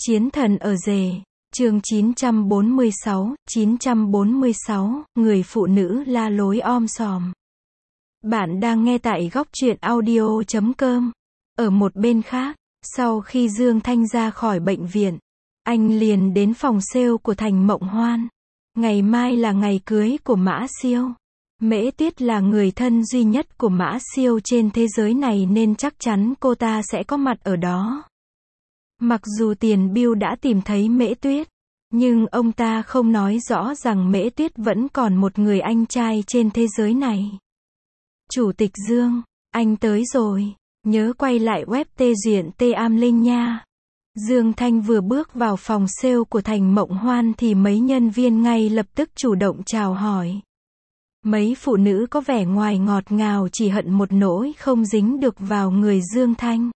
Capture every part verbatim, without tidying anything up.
Chiến thần ở rể, chương chín trăm bốn mươi sáu, chín trăm bốn mươi sáu, người phụ nữ la lối om sòm. Bạn đang nghe tại góc truyện audio chấm com. Ở một bên khác, sau khi Dương Thanh ra khỏi bệnh viện, anh liền đến phòng sale của Thành Mộng Hoan. Ngày mai là ngày cưới của Mã Siêu. Mễ Tuyết là người thân duy nhất của Mã Siêu trên thế giới này nên chắc chắn cô ta sẽ có mặt ở đó. Mặc dù Tiền Bưu đã tìm thấy Mễ Tuyết, nhưng ông ta không nói rõ rằng Mễ Tuyết vẫn còn một người anh trai trên thế giới này. Chủ tịch Dương, anh tới rồi, nhớ quay lại web tê duyện tê am linh nha. Dương Thanh vừa bước vào phòng sale của Thành Mộng Hoan thì mấy nhân viên ngay lập tức chủ động chào hỏi. Mấy phụ nữ có vẻ ngoài ngọt ngào chỉ hận một nỗi không dính được vào người Dương Thanh.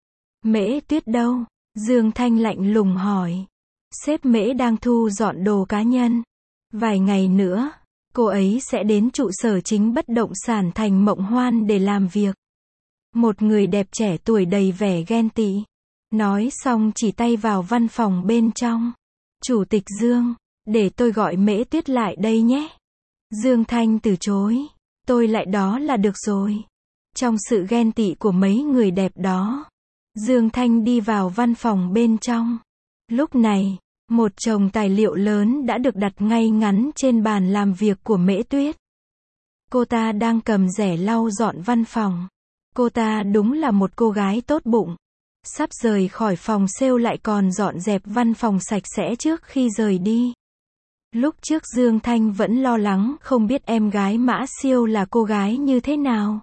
Mễ Tuyết đâu? Dương Thanh lạnh lùng hỏi. Sếp Mễ đang thu dọn đồ cá nhân. Vài ngày nữa, cô ấy sẽ đến trụ sở chính bất động sản Thành Mộng Hoan để làm việc. Một người đẹp trẻ tuổi đầy vẻ ghen tị. Nói xong chỉ tay vào văn phòng bên trong. Chủ tịch Dương, để tôi gọi Mễ Tuyết lại đây nhé. Dương Thanh từ chối. Tôi lại đó là được rồi. Trong sự ghen tị của mấy người đẹp đó, Dương Thanh đi vào văn phòng bên trong. Lúc này, một chồng tài liệu lớn đã được đặt ngay ngắn trên bàn làm việc của Mễ Tuyết. Cô ta đang cầm rẻ lau dọn văn phòng. Cô ta đúng là một cô gái tốt bụng. Sắp rời khỏi phòng sale lại còn dọn dẹp văn phòng sạch sẽ trước khi rời đi. Lúc trước Dương Thanh vẫn lo lắng không biết em gái Mã Siêu là cô gái như thế nào.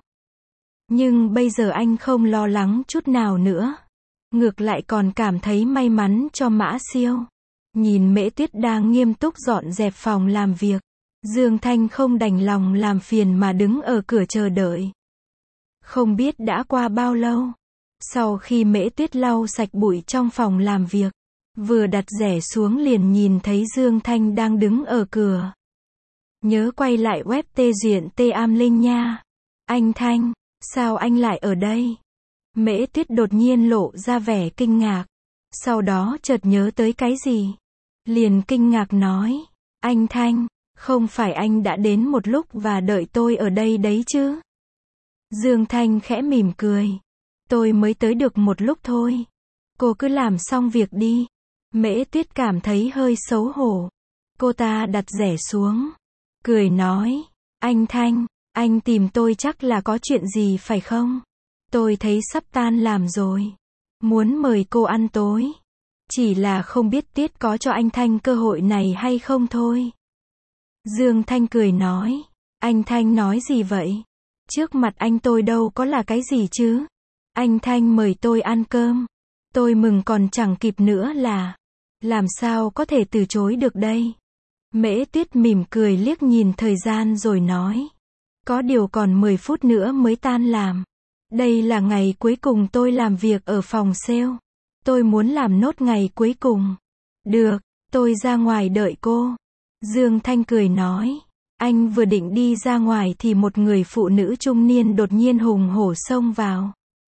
Nhưng bây giờ anh không lo lắng chút nào nữa. Ngược lại còn cảm thấy may mắn cho Mã Siêu. Nhìn Mễ Tuyết đang nghiêm túc dọn dẹp phòng làm việc, Dương Thanh không đành lòng làm phiền mà đứng ở cửa chờ đợi. Không biết đã qua bao lâu, sau khi Mễ Tuyết lau sạch bụi trong phòng làm việc, vừa đặt rẻ xuống liền nhìn thấy Dương Thanh đang đứng ở cửa. Nhớ quay lại web tê duyện tê am linh nha. Anh Thanh, sao anh lại ở đây? Mễ Tuyết đột nhiên lộ ra vẻ kinh ngạc. Sau đó chợt nhớ tới cái gì. Liền kinh ngạc nói. Anh Thanh, không phải anh đã đến một lúc và đợi tôi ở đây đấy chứ? Dương Thanh khẽ mỉm cười. Tôi mới tới được một lúc thôi. Cô cứ làm xong việc đi. Mễ Tuyết cảm thấy hơi xấu hổ. Cô ta đặt rẻ xuống. Cười nói. Anh Thanh, anh tìm tôi chắc là có chuyện gì phải không? Tôi thấy sắp tan làm rồi. Muốn mời cô ăn tối. Chỉ là không biết Tiết có cho anh Thanh cơ hội này hay không thôi. Dương Thanh cười nói. Anh Thanh nói gì vậy? Trước mặt anh tôi đâu có là cái gì chứ? Anh Thanh mời tôi ăn cơm. Tôi mừng còn chẳng kịp nữa là. Làm sao có thể từ chối được đây? Mễ Tuyết mỉm cười liếc nhìn thời gian rồi nói. Có điều còn mười phút nữa mới tan làm. Đây là ngày cuối cùng tôi làm việc ở phòng sale. Tôi muốn làm nốt ngày cuối cùng. Được, tôi ra ngoài đợi cô. Dương Thanh cười nói. Anh vừa định đi ra ngoài thì một người phụ nữ trung niên đột nhiên hùng hổ xông vào.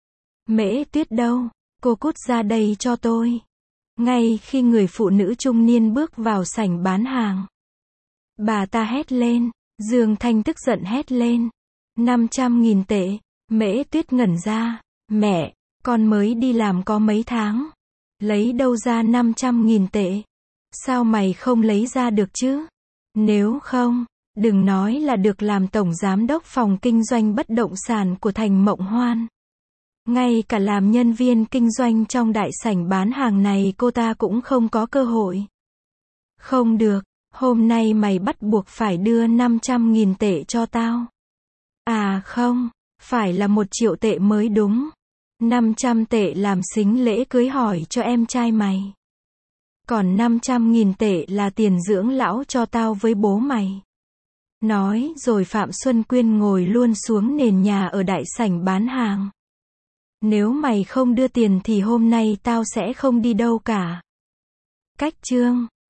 Mễ Tuyết đâu? Cô cút ra đây cho tôi. Ngay khi người phụ nữ trung niên bước vào sảnh bán hàng, bà ta hét lên. Dương Thanh tức giận hét lên. năm trăm nghìn tệ. Mễ Tuyết ngẩn ra. Mẹ, con mới đi làm có mấy tháng. Lấy đâu ra năm trăm nghìn tệ? Sao mày không lấy ra được chứ? Nếu không, đừng nói là được làm tổng giám đốc phòng kinh doanh bất động sản của Thành Mộng Hoan. Ngay cả làm nhân viên kinh doanh trong đại sảnh bán hàng này cô ta cũng không có cơ hội. Không được, hôm nay mày bắt buộc phải đưa năm trăm nghìn tệ cho tao. À không, phải là một triệu tệ mới đúng. năm trăm tệ làm sính lễ cưới hỏi cho em trai mày. Còn năm trăm nghìn tệ là tiền dưỡng lão cho tao với bố mày. Nói rồi Phạm Xuân Quyên ngồi luôn xuống nền nhà ở đại sảnh bán hàng. Nếu mày không đưa tiền thì hôm nay tao sẽ không đi đâu cả. Cách chương